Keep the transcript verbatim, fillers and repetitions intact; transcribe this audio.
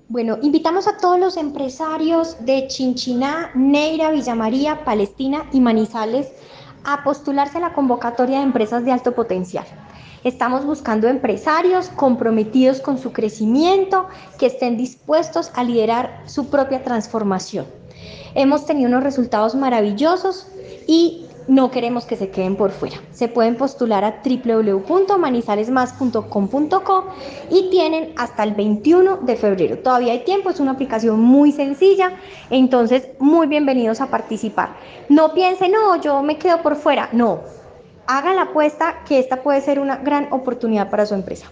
Bueno, invitamos a todos los empresarios de Chinchiná, Neira, Villa María, Palestina y Manizales a postularse a la convocatoria de empresas de alto potencial. Estamos buscando empresarios comprometidos con su crecimiento, que estén dispuestos a liderar su propia transformación. Hemos tenido unos resultados maravillosos y no queremos que se queden por fuera. Se pueden postular a w w w punto manizalesmas punto com punto co y tienen hasta el veintiuno de febrero. Todavía hay tiempo, es una aplicación muy sencilla, entonces muy bienvenidos a participar. No piensen, no, yo me quedo por fuera. No, hagan la apuesta que esta puede ser una gran oportunidad para su empresa.